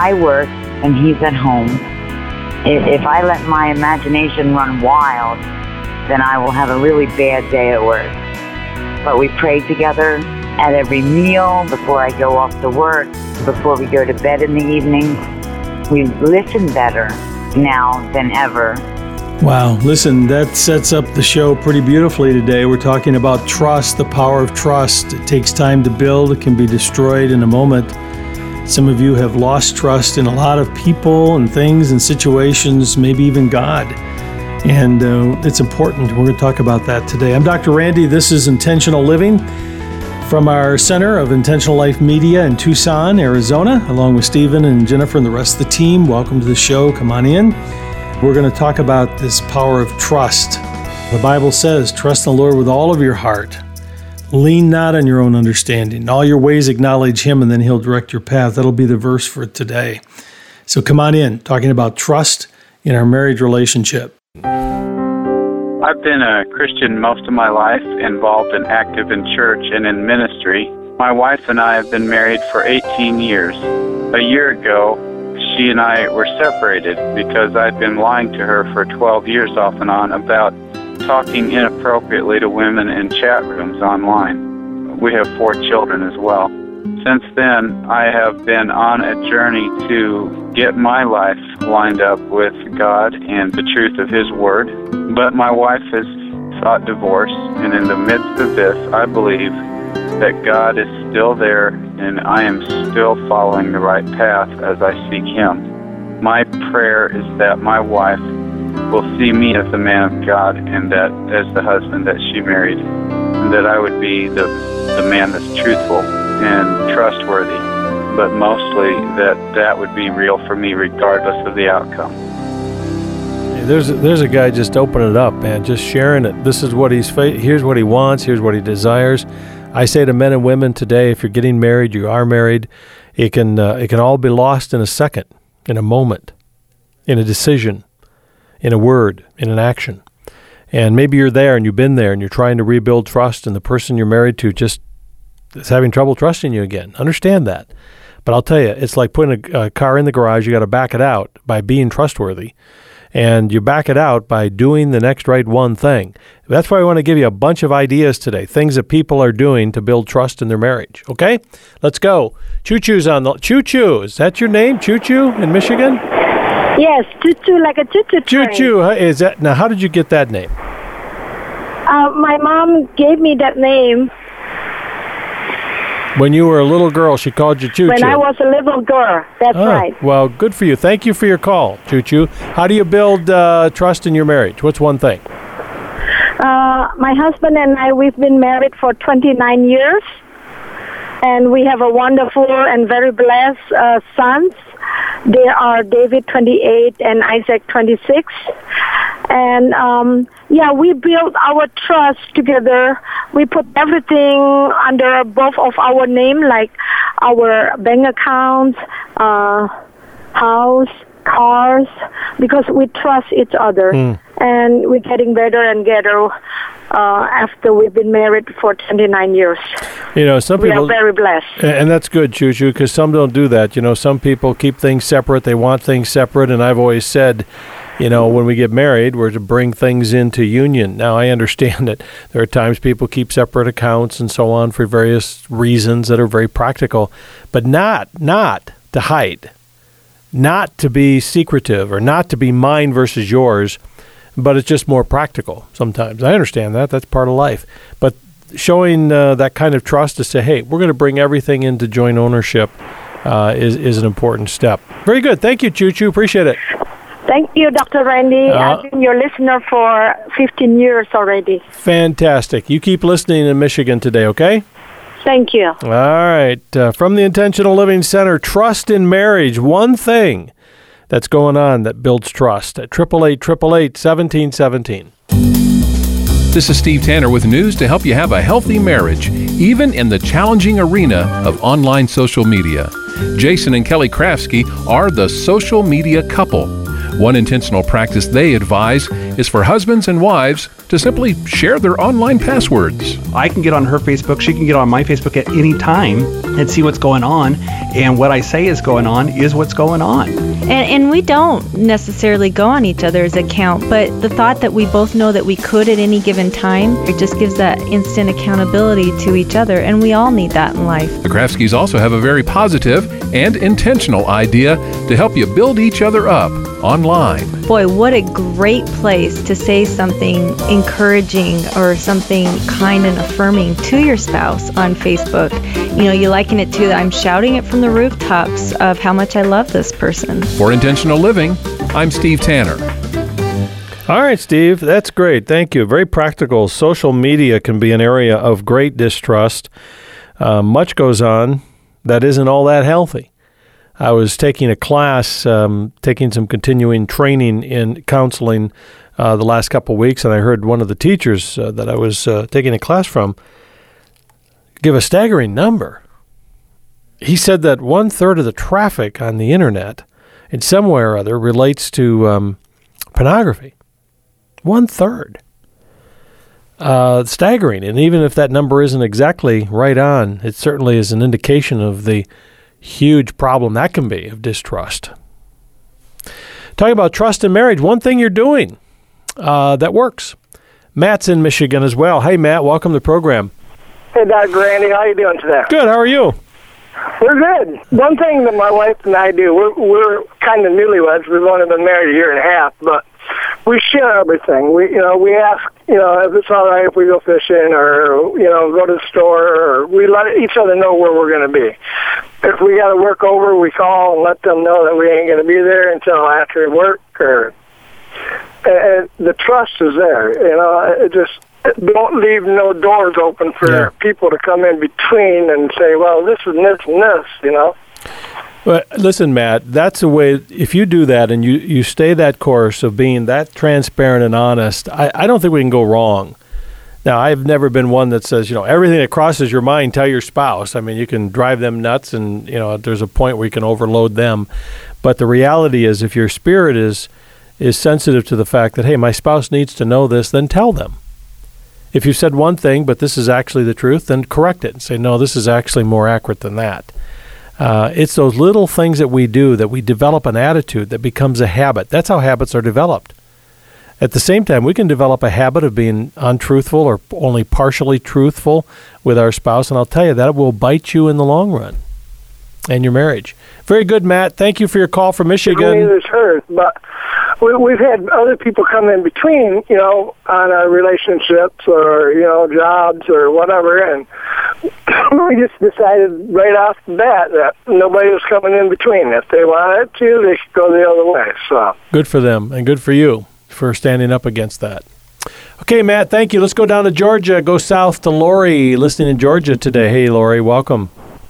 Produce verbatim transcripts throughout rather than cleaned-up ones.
I work and he's at home. If I let my imagination run wild, then I will have a really bad day at work. But we pray together at every meal, before I go off to work, before we go to bed in the evening. We listen better now than ever. Wow, listen, that sets up the show pretty beautifully today. We're talking about trust, the power of trust. It takes time to build. It can be destroyed in a moment. Some of you have lost trust in a lot of people and things and situations, maybe even God. And uh, it's important. We're going to talk about that today. I'm Doctor Randy. This is Intentional Living from our Center of Intentional Life Media in Tucson, Arizona, along with Stephen and Jennifer and the rest of the team. Welcome to the show. Come on in. We're going to talk about this power of trust. The Bible says, trust in the Lord with all of your heart. Lean not on your own understanding. In all your ways acknowledge Him, and then He'll direct your path. That'll be the verse for today. So come on in, talking about trust in our marriage relationship. I've been a Christian most of my life, involved and active in church and in ministry. My wife and I have been married for eighteen years. A year ago, she and I were separated because I'd been lying to her for twelve years off and on about talking inappropriately to women in chat rooms online. We have four children as well. Since then, I have been on a journey to get my life lined up with God and the truth of His Word. But my wife has sought divorce, and in the midst of this, I believe that God is still there and I am still following the right path as I seek Him. My prayer is that my wife will see me as the man of God and that as the husband that she married, and that I would be the, the man that's truthful and trustworthy, but mostly that that would be real for me regardless of the outcome. There's a, there's a guy just opening it up, man, just sharing it. This is what he's, here's what he wants, here's what he desires. I say to men and women today, if you're getting married, you are married, it can uh, it can all be lost in a second, in a moment, in a decision, in a word, in an action. And maybe you're there and you've been there and you're trying to rebuild trust, and the person you're married to just is having trouble trusting you again. Understand that. But I'll tell you, it's like putting a, a car in the garage. You got to back it out by being trustworthy. And you back it out by doing the next right one thing. That's why I want to give you a bunch of ideas today, things that people are doing to build trust in their marriage. Okay? Let's go. Choo-choo's on the... Choo-choo, is that your name? Choo-choo in Michigan? Yes, choo-choo, like a choo-choo train. Choo-choo, is that... Now, how did you get that name? Uh, my mom gave me that name. When you were a little girl, she called you Choo-choo. When I was a little girl, that's oh, right. Well, good for you. Thank you for your call, Choo-choo. How do you build uh, trust in your marriage? What's one thing? Uh, my husband and I, we've been married for twenty-nine years, and we have a wonderful and very blessed uh, sons. They are David, twenty-eight, and Isaac, twenty-six. And, um, yeah, we built our trust together. We put everything under both of our name, like our bank accounts, uh, house, cars, because we trust each other. Mm. And we're getting better and better uh, after we've been married for twenty-nine years. You know, some people... We are very blessed. And that's good, Choo-choo, because some don't do that. You know, some people keep things separate. They want things separate. And I've always said, you know, when we get married, we're to bring things into union. Now, I understand that there are times people keep separate accounts and so on for various reasons that are very practical, but not, not to hide, not to be secretive or not to be mine versus yours, but it's just more practical sometimes. I understand that. That's part of life. But showing uh, that kind of trust to say, hey, we're going to bring everything into joint ownership uh, is, is an important step. Very good. Thank you, Choo-choo. Appreciate it. Thank you, Doctor Randy. Uh, I've been your listener for fifteen years already. Fantastic. You keep listening in Michigan today, okay? Thank you. All right. Uh, from the Intentional Living Center, trust in marriage. One thing that's going on that builds trust at eight eight eight, eight eight eight, one seven one seven. This is Steve Tanner with news to help you have a healthy marriage, even in the challenging arena of online social media. Jason and Kelly Krafsky are the social media couple. One intentional practice they advise is for husbands and wives to to simply share their online passwords. I can get on her Facebook, she can get on my Facebook at any time and see what's going on. And what I say is going on is what's going on. And, and we don't necessarily go on each other's account, but the thought that we both know that we could at any given time, it just gives that instant accountability to each other, and we all need that in life. The Krafskis also have a very positive and intentional idea to help you build each other up online. Boy, what a great place to say something encouraging or something kind and affirming to your spouse on Facebook. You know, you liken it to, I'm shouting it from the rooftops of how much I love this person. For Intentional Living, I'm Steve Tanner. All right, Steve, that's great. Thank you. Very practical. Social media can be an area of great distrust. Uh, much goes on that isn't all that healthy. I was taking a class, um, taking some continuing training in counseling uh, the last couple of weeks, and I heard one of the teachers uh, that I was uh, taking a class from give a staggering number. He said that one-third of the traffic on the Internet in some way or other relates to um, pornography. One-third. Uh, staggering. And even if that number isn't exactly right on, it certainly is an indication of the huge problem that can be of distrust. Talking about trust in marriage, one thing you're doing uh, that works. Matt's in Michigan as well. Hey, Matt, welcome to the program. Hey, Doctor Randy, how you doing today? Good, how are you? We're good. One thing that my wife and I do, we're, we're kind of newlyweds. We've only been married a year and a half, but we share everything. We, you know, we ask, you know, if it's all right if we go fishing or, you know, go to the store, or we let each other know where we're going to be. If we got to work over, we call and let them know that we ain't going to be there until after work, or and the trust is there. You know, it just don't leave no doors open for yeah. people to come in between and say, well, this is this and this, you know. Well, listen, Matt, that's the way, if you do that and you, you stay that course of being that transparent and honest, I, I don't think we can go wrong. Now, I've never been one that says, you know, everything that crosses your mind, tell your spouse. I mean, you can drive them nuts and, you know, there's a point where you can overload them. But the reality is, if your spirit is is sensitive to the fact that, hey, my spouse needs to know this, then tell them. If you said one thing, but this is actually the truth, then correct it and say, no, this is actually more accurate than that. Uh, it's those little things that we do that we develop an attitude that becomes a habit. That's how habits are developed. At the same time, we can develop a habit of being untruthful or only partially truthful with our spouse, and I'll tell you, that will bite you in the long run and your marriage. Very good, Matt. Thank you for your call from Michigan. Neither is hers, but we, we've had other people come in between, you know, on our relationships or, you know, jobs or whatever, and we just decided right off the bat that nobody was coming in between. If they wanted to, they should go the other way. So good for them, and good for you for standing up against that. Okay, Matt, thank you. Let's go down to Georgia, go south to Lori, listening in Georgia today. Hey, Lori, welcome.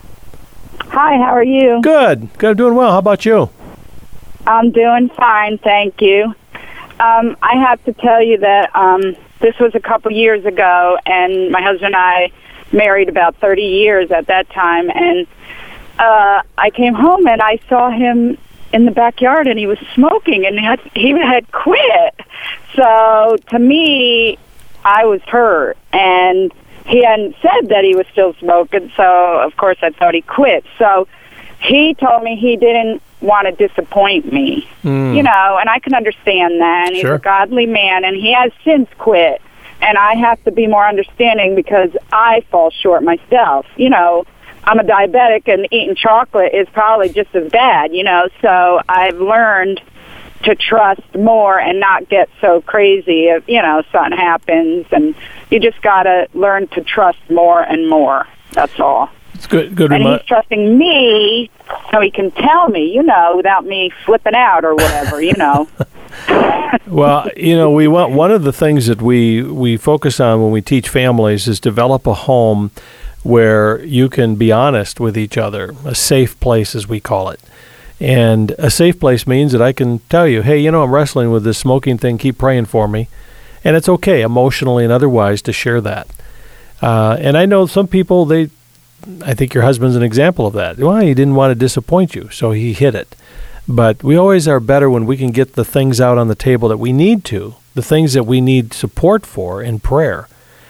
Hi, how are you? Good. Good. I'm doing well. How about you? I'm doing fine, thank you. Um, I have to tell you that um, this was a couple years ago, and my husband and I married about thirty years at that time, and uh, I came home and I saw him in the backyard, and he was smoking, and he had, he had quit. So to me, I was hurt, and he hadn't said that he was still smoking, so of course I thought he quit. So he told me he didn't want to disappoint me, mm. you know, and I can understand that. And he's sure. a godly man, and he has since quit. And I have to be more understanding because I fall short myself. You know, I'm a diabetic, and eating chocolate is probably just as bad, you know, so I've learned to trust more and not get so crazy if, you know, something happens, and you just got to learn to trust more and more. That's all. It's good. Good. And remi- he's trusting me so he can tell me, you know, without me flipping out or whatever, you know. Well, you know, we want one of the things that we, we focus on when we teach families is develop a home where you can be honest with each other, a safe place as we call it. And a safe place means that I can tell you, hey, you know, I'm wrestling with this smoking thing, keep praying for me. And it's okay, emotionally and otherwise, to share that. Uh, and I know some people, they, I think your husband's an example of that. Well, he didn't want to disappoint you, so he hid it. But we always are better when we can get the things out on the table that we need to the things that we need support for in prayer.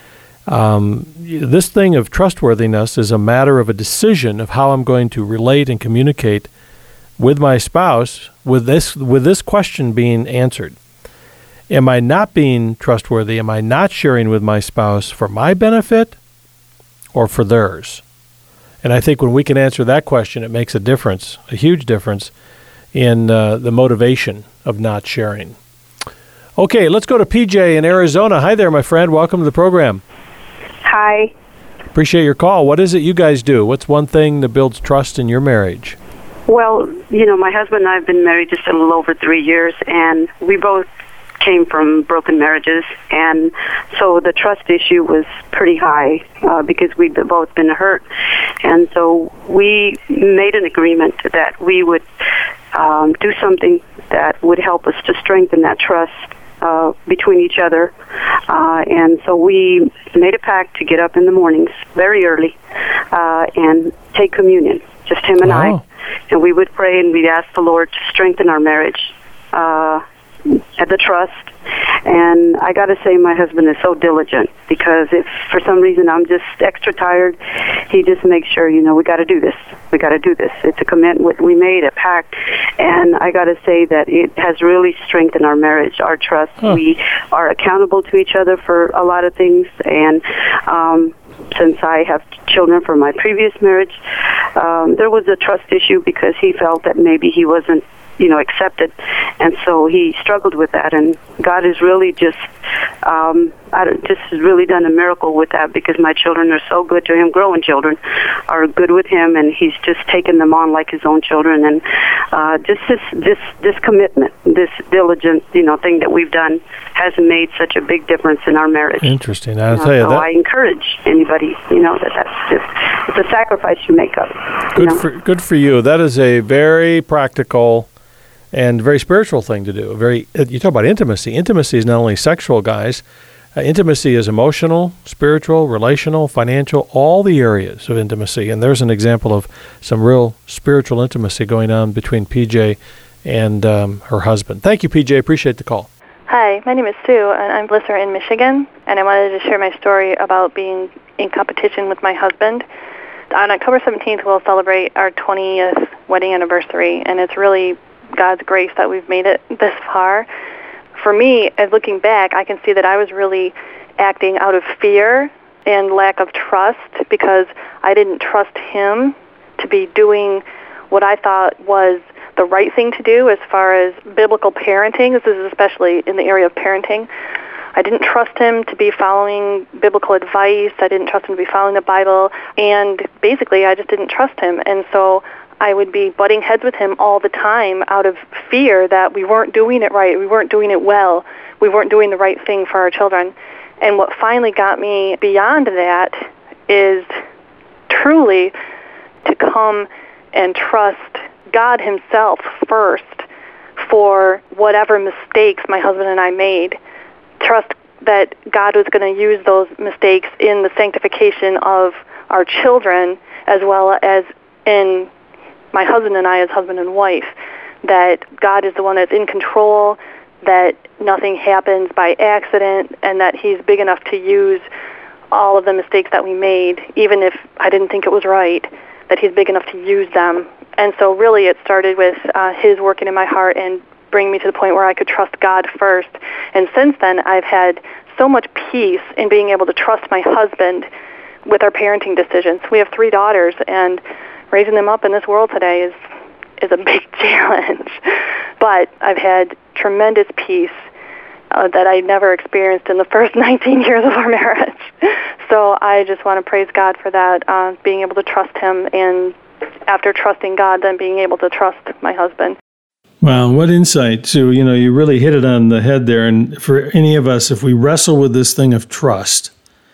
Um, this thing of trustworthiness is a matter of a decision of how I'm going to relate and communicate with my spouse with this with this question being answered. Am I not being trustworthy? Am I not sharing with my spouse for my benefit or for theirs? And I think when we can answer that question, it makes a difference, a huge difference in uh, the motivation of not sharing. Okay, let's go to P J in Arizona. Hi there, my friend. Welcome to the program. Hi. Appreciate your call. What is it you guys do? What's one thing that builds trust in your marriage? Well, you know, my husband and I have been married just a little over three years, and we both came from broken marriages, and so the trust issue was pretty high uh, because we'd both been hurt. And so we made an agreement that we would um, do something that would help us to strengthen that trust Uh, between each other. Uh, and so we made a pact to get up in the mornings very early uh, and take communion, just him and oh. I. And we would pray and we'd ask the Lord to strengthen our marriage, uh, at the trust. And I got to say, my husband is so diligent, because if for some reason I'm just extra tired, he just makes sure, you know, we got to do this. We got to do this. It's a commitment we made, a pact. And I got to say that it has really strengthened our marriage, our trust. Huh. We are accountable to each other for a lot of things. And um, since I have children from my previous marriage, um, there was a trust issue because he felt that maybe he wasn't, you know, accepted, and so he struggled with that. And God has really just, um, I don't, just has really done a miracle with that, because my children are so good to him. Growing children are good with him, and he's just taken them on like his own children. And uh, just this, this, this commitment, this diligent, you know, thing that we've done has made such a big difference in our marriage. Interesting. I'll you know, tell you so that. I encourage anybody, you know, that that's just it's a sacrifice you make up. Good you know? for good for you. That is a very practical and very spiritual thing to do. Very, you talk about intimacy. Intimacy is not only sexual, guys. Uh, intimacy is emotional, spiritual, relational, financial, all the areas of intimacy. And there's an example of some real spiritual intimacy going on between P J and um, her husband. Thank you, P J. Appreciate the call. Hi, my name is Sue, and I'm a listener in Michigan, and I wanted to share my story about being in competition with my husband. On October seventeenth, we'll celebrate our twentieth wedding anniversary, and it's really God's grace that we've made it this far. For me, as looking back, I can see that I was really acting out of fear and lack of trust, because I didn't trust him to be doing what I thought was the right thing to do as far as biblical parenting. This is especially in the area of parenting. I didn't trust him to be following biblical advice. I didn't trust him to be following the Bible. And basically, I just didn't trust him. And so I would be butting heads with him all the time out of fear that we weren't doing it right, we weren't doing it well, we weren't doing the right thing for our children. And what finally got me beyond that is truly to come and trust God himself first for whatever mistakes my husband and I made. Trust that God was going to use those mistakes in the sanctification of our children, as well as in my husband and I as husband and wife, that God is the one that's in control, that nothing happens by accident, and that he's big enough to use all of the mistakes that we made, even if I didn't think it was right, that he's big enough to use them. And so really it started with uh, his working in my heart and bringing me to the point where I could trust God first. And since then, I've had so much peace in being able to trust my husband with our parenting decisions. We have three daughters, and raising them up in this world today is is a big challenge. But I've had tremendous peace uh, that I never experienced in the first nineteen years of our marriage. So I just want to praise God for that, uh, being able to trust him, and after trusting God, then being able to trust my husband. Wow, what insight, Sue. You know, you really hit it on the head there. And for any of us, if we wrestle with this thing of trust,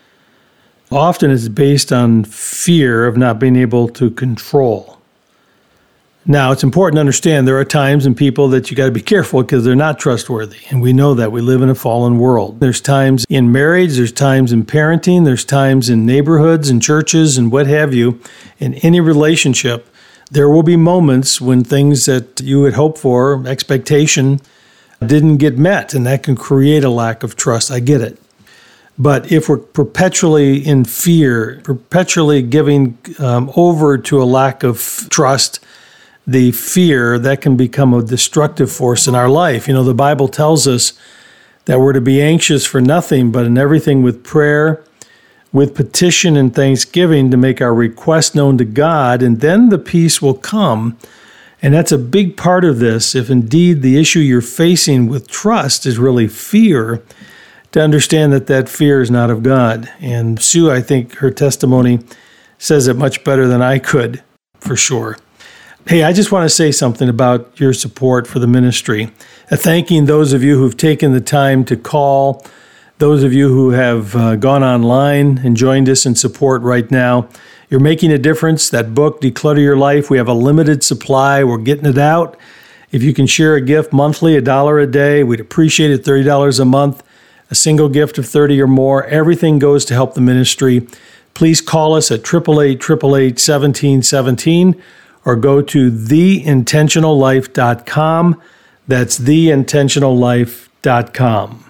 often it's based on fear of not being able to control. Now, it's important to understand there are times and people that you got to be careful because they're not trustworthy. And we know that. We live in a fallen world. There's times in marriage, there's times in parenting, there's times in neighborhoods and churches and what have you. In any relationship, there will be moments when things that you would hope for, expectation, didn't get met, and that can create a lack of trust. I get it. But if we're perpetually in fear, perpetually giving um, over to a lack of trust, the fear, that can become a destructive force in our life. You know, the Bible tells us that we're to be anxious for nothing, but in everything with prayer, with petition and thanksgiving to make our request known to God, and then the peace will come. And that's a big part of this. If indeed the issue you're facing with trust is really fear, to understand that that fear is not of God. And Sue, I think her testimony says it much better than I could, for sure. Hey, I just want to say something about your support for the ministry. Uh, thanking those of you who've taken the time to call, those of you who have uh, gone online and joined us in support right now. You're making a difference. That book, Declutter Your Life, we have a limited supply. We're getting it out. If you can share a gift monthly, a dollar a day, we'd appreciate it, thirty dollars a month. A single gift of thirty or more, everything goes to help the ministry. Please call us at eight eight eight, eight eight eight, one seven one seven or go to the intentional life dot com. That's the intentional life dot com.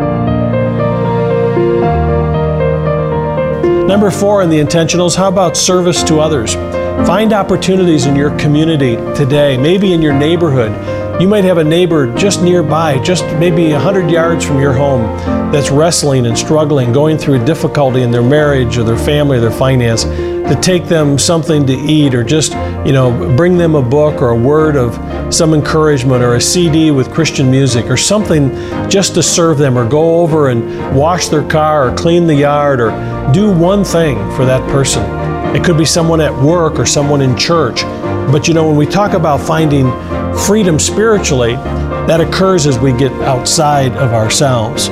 Number four in the intentionals, how about service to others? Find opportunities in your community today, maybe in your neighborhood. You might have a neighbor just nearby, just maybe one hundred yards from your home, that's wrestling and struggling, going through a difficulty in their marriage or their family or their finance, to take them something to eat or just, you know, bring them a book or a word of some encouragement or a C D with Christian music or something just to serve them, or go over and wash their car or clean the yard or do one thing for that person. It could be someone at work or someone in church. But you know, when we talk about finding freedom spiritually, that occurs as we get outside of ourselves.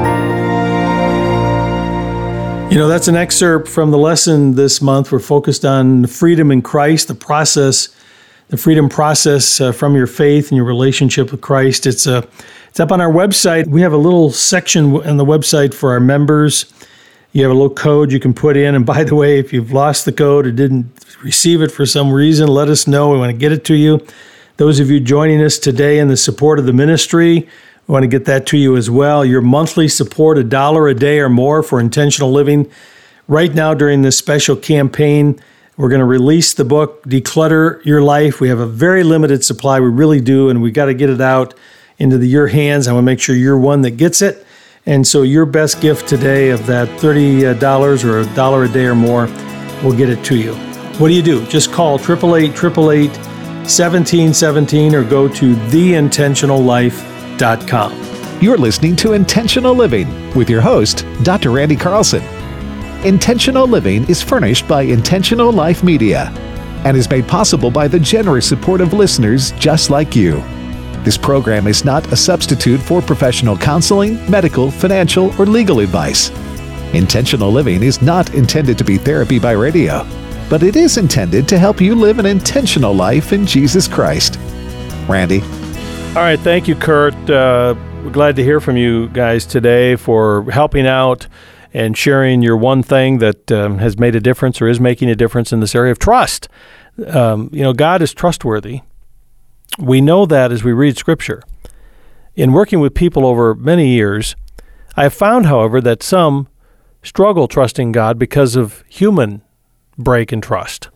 You know, that's an excerpt from the lesson this month. We're focused on freedom in Christ, the process, the freedom process uh, from your faith and your relationship with Christ. It's uh, it's up on our website. We have a little section on the website for our members. You have a little code you can put in. And by the way, if you've lost the code or didn't receive it for some reason, let us know. We want to get it to you. Those of you joining us today in the support of the ministry, we want to get that to you as well. Your monthly support, a dollar a day or more for intentional living. Right now during this special campaign, we're going to release the book, Declutter Your Life. We have a very limited supply. We really do, and we got to get it out into the, your hands. I want to make sure you're one that gets it. And so your best gift today of that thirty dollars or a dollar a day or more, we'll get it to you. What do you do? Just call eight eight eight, eight eight eight, one seven one seven or go to the intentional life dot com. You're listening to Intentional Living with your host, Doctor Randy Carlson. Intentional Living is furnished by Intentional Life Media and is made possible by the generous support of listeners just like you. This program is not a substitute for professional counseling, medical, financial, or legal advice. Intentional Living is not intended to be therapy by radio, but it is intended to help you live an intentional life in Jesus Christ. Randy? All right, thank you, Kurt. Uh, we're glad to hear from you guys today for helping out and sharing your one thing that um, has made a difference or is making a difference in this area of trust. Um, you know, God is trustworthy. We know that as we read Scripture. In working with people over many years, I have found, however, that some struggle trusting God because of human break in trust.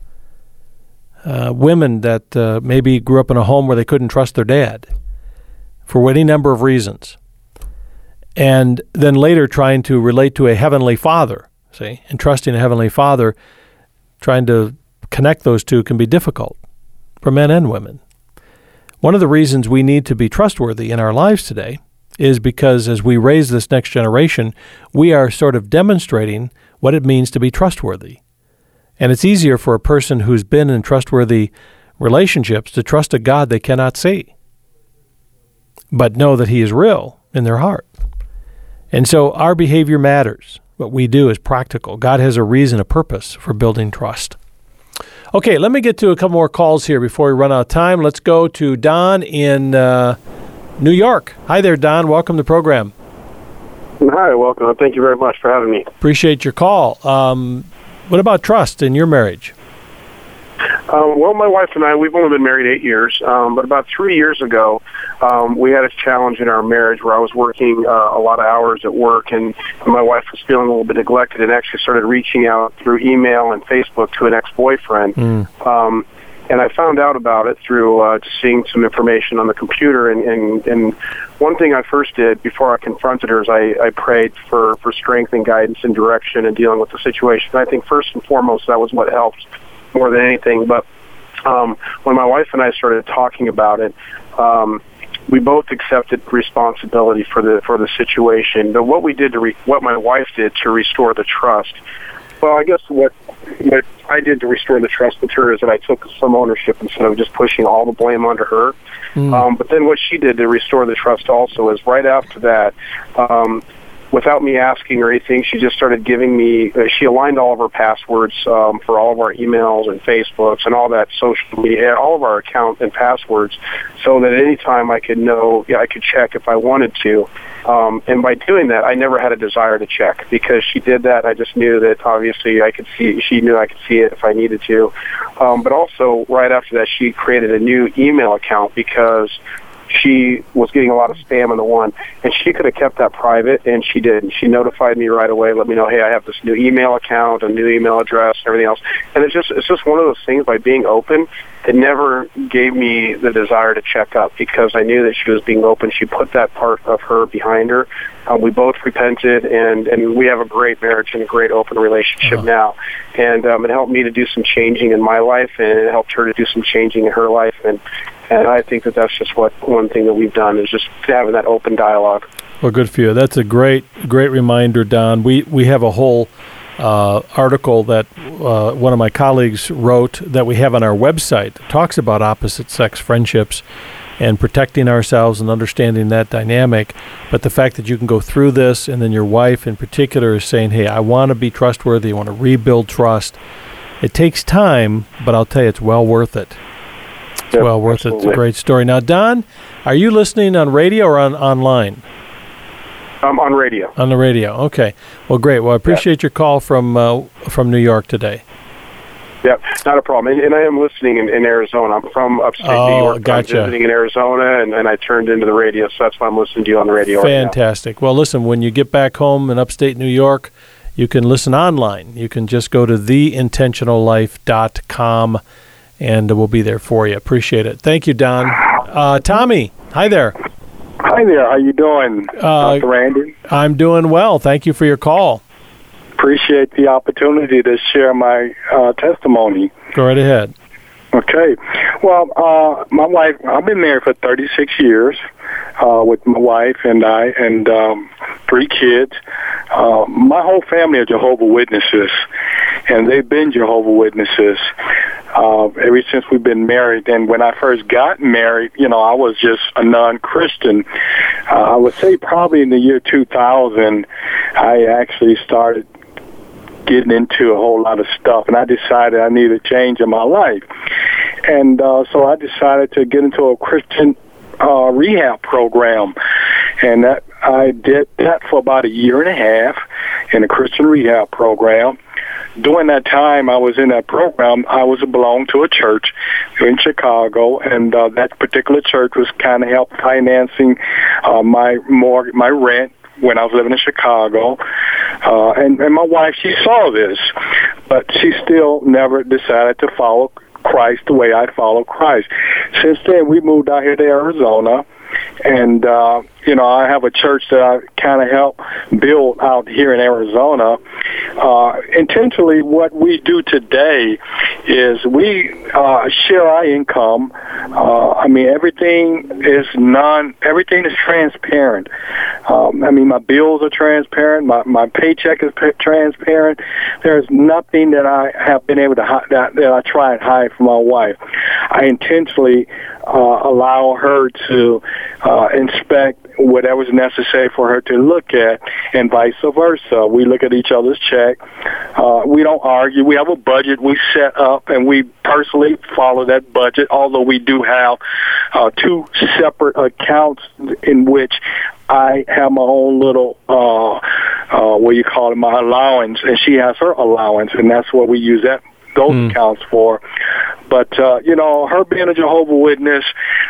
Uh, women that uh, maybe grew up in a home where they couldn't trust their dad for any number of reasons. And then later trying to relate to a heavenly father, see, and trusting a heavenly father, trying to connect those two can be difficult for men and women. One of the reasons we need to be trustworthy in our lives today is because as we raise this next generation, we are sort of demonstrating what it means to be trustworthy. And it's easier for a person who's been in trustworthy relationships to trust a God they cannot see, but know that He is real in their heart. And so our behavior matters. What we do is practical. God has a reason, a purpose for building trust. Okay, let me get to a couple more calls here before we run out of time. Let's go to Don in uh, New York. Hi there, Don. Welcome to the program. Hi, welcome. Thank you very much for having me. Appreciate your call. Um, what about trust in your marriage? Um, well, my wife and I, we've only been married eight years, um, but about three years ago, um, we had a challenge in our marriage where I was working uh, a lot of hours at work, and my wife was feeling a little bit neglected, and actually started reaching out through email and Facebook to an ex-boyfriend. Mm. Um, and I found out about it through uh, just seeing some information on the computer. And, and, and one thing I first did before I confronted her is I, I prayed for, for strength and guidance and direction in dealing with the situation. And I think first and foremost that was what helped more than anything. But um, when my wife and I started talking about it, um, we both accepted responsibility for the for the situation. But what we did to re- what my wife did to restore the trust. Well, I guess what what I did to restore the trust with her is that I took some ownership instead of just pushing all the blame onto her. Mm. Um, but then what she did to restore the trust also is right after that, um, without me asking or anything, she just started giving me, uh, she aligned all of her passwords um, for all of our emails and Facebooks and all that social media, all of our account and passwords, so that any time I could know, yeah, I could check if I wanted to. Um, and by doing that, I never had a desire to check because she did that. I just knew that obviously I could see, she knew I could see it if I needed to. Um, but also right after that, she created a new email account because she was getting a lot of spam in the one, and she could have kept that private, and she didn't. She notified me right away, let me know, hey, I have this new email account, a new email address, and everything else. And it's just it's just one of those things, by being open, it never gave me the desire to check up because I knew that she was being open. She put that part of her behind her. Uh, we both repented, and, and we have a great marriage and a great open relationship uh-huh. now. And um, it helped me to do some changing in my life, and it helped her to do some changing in her life. And And I think that that's just what one thing that we've done is just having that open dialogue. Well, good for you. That's a great, great reminder, Don. We we have a whole uh, article that uh, one of my colleagues wrote that we have on our website that talks about opposite-sex friendships and protecting ourselves and understanding that dynamic. But the fact that you can go through this, and then your wife in particular is saying, hey, I want to be trustworthy, I want to rebuild trust. It takes time, but I'll tell you, it's well worth it. It's yep, well worth absolutely. it. It's a great story. Now, Don, are you listening on radio or on online? Um, on radio. On the radio. Okay. Well, great. Well, I appreciate yeah. your call from uh, from New York today. Yep, not a problem. And, and I am listening in, in Arizona. I'm from upstate oh, New York. Gotcha. I'm visiting in Arizona, and, and I turned into the radio, so that's why I'm listening to you on the radio Fantastic. right now. Well, listen, when you get back home in upstate New York, you can listen online. You can just go to the intentional life dot com, and we'll be there for you. Appreciate it. Thank you, Don. Uh, Tommy, hi there. Hi there. How you doing, uh, Doctor Randy? I'm doing well. Thank you for your call. Appreciate the opportunity to share my uh, testimony. Go right ahead. Okay. Well, uh, my wife, I've been married for thirty-six years uh, with my wife and I, and um, three kids. Uh, my whole family are Jehovah's Witnesses, and they've been Jehovah's Witnesses uh, ever since we've been married. And when I first got married, you know, I was just a non-Christian. Uh, I would say probably in the year two thousand, I actually started getting into a whole lot of stuff, and I decided I needed a change in my life. And uh, so I decided to get into a Christian uh, rehab program, and that, I did that for about a year and a half in a Christian rehab program. During that time I was in that program, I was belonged to a church in Chicago, and uh, that particular church was kind of help financing uh, my mortgage, my rent, when I was living in Chicago. Uh, and, and my wife, she saw this, but she still never decided to follow Christ the way I follow Christ. Since then, we moved out here to Arizona, and, uh, you know, I have a church that I kind of help build out here in Arizona. Uh, intentionally, what we do today is we uh, share our income. Uh, I mean, everything is non, everything is transparent. Um, I mean, my bills are transparent. My, my paycheck is p- transparent. There's nothing that I have been able to hi- that, that I try and hide from my wife. I intentionally uh, allow her to uh, inspect whatever's necessary for her to look at, and vice versa. We look at each other's check. Uh, we don't argue. We have a budget we set up, and we personally follow that budget, although we do have uh, two separate accounts in which I have my own little, uh, uh, what you call it, my allowance, and she has her allowance, and that's what we use that those mm. accounts for. But, uh, you know, her being a Jehovah's Witness,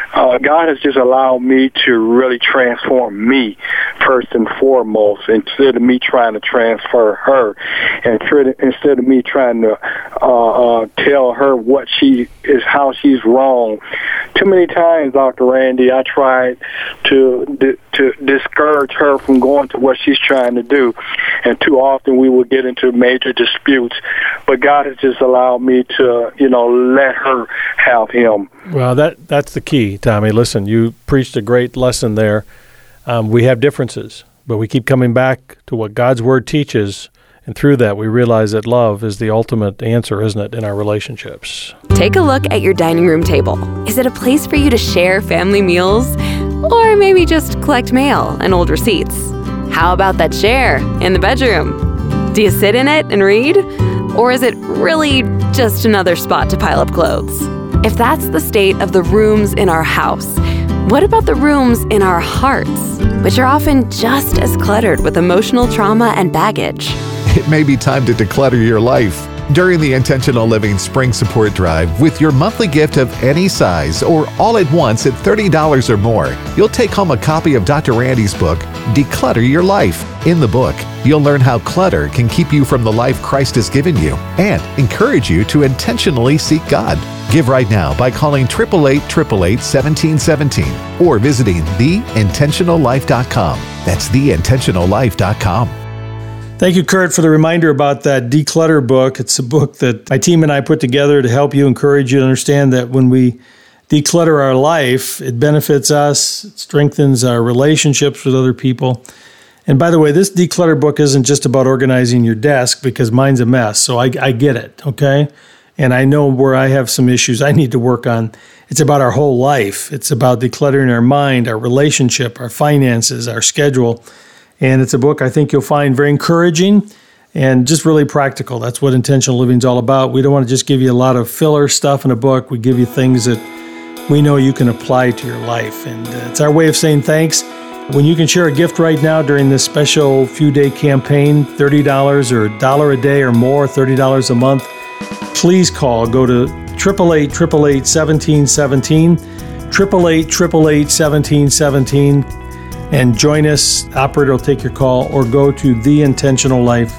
uh, God has just allowed me to really transform me first and foremost, instead of me trying to transfer her, and tr- instead of me trying to uh, uh, tell her what she is, how she's wrong. Too many times, Doctor Randy, I tried to di- to discourage her from going to what she's trying to do, and too often we will get into major disputes. But God has just allowed me to, you know, let her have him. Well, that that's the key, Tommy. Listen, you preached a great lesson there. Um, we have differences, but we keep coming back to what God's Word teaches, and through that we realize that love is the ultimate answer, isn't it, in our relationships? Take a look at your dining room table. Is it a place for you to share family meals? Or maybe just collect mail and old receipts? How about that chair in the bedroom? Do you sit in it and read? Or is it really just another spot to pile up clothes? If that's the state of the rooms in our house, what about the rooms in our hearts, which are often just as cluttered with emotional trauma and baggage? It may be time to declutter your life. During the Intentional Living Spring Support Drive, with your monthly gift of any size or all at once at thirty dollars or more, you'll take home a copy of Doctor Randy's book, Declutter Your Life. In the book, you'll learn how clutter can keep you from the life Christ has given you and encourage you to intentionally seek God. Give right now by calling eight eight eight, eight eight eight, one seven one seven or visiting the intentional life dot com. That's the intentional life dot com. Thank you, Kurt, for the reminder about that Declutter book. It's a book that my team and I put together to help you, encourage you to understand that when we declutter our life, it benefits us, it strengthens our relationships with other people. And by the way, this Declutter book isn't just about organizing your desk, because mine's a mess, so I, I get it, okay? And I know where I have some issues I need to work on. It's about our whole life. It's about decluttering our mind, our relationship, our finances, our schedule. And it's a book I think you'll find very encouraging and just really practical. That's what intentional living is all about. We don't want to just give you a lot of filler stuff in a book. We give you things that we know you can apply to your life. And uh, it's our way of saying thanks. When you can share a gift right now during this special few-day campaign, thirty dollars or a dollar a day or more, thirty dollars a month, please call. Go to eight eight eight, eight eight eight, one seven one seven, eight eight eight, eight eight eight, one seven one seven, and join us. Operator will take your call, or go to the intentional life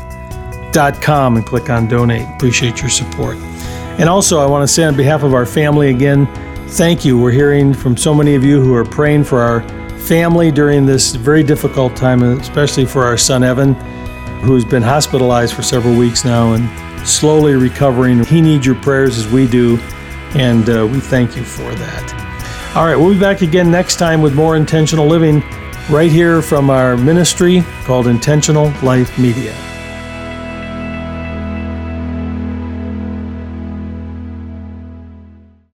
dot com and click on donate. Appreciate your support. And also, I want to say on behalf of our family again, thank you. We're hearing from so many of you who are praying for our family during this very difficult time, especially for our son Evan, who's been hospitalized for several weeks now and slowly recovering. He needs your prayers as we do, and uh, we thank you for that. All right, we'll be back again next time with more intentional living right here from our ministry called Intentional Life Media.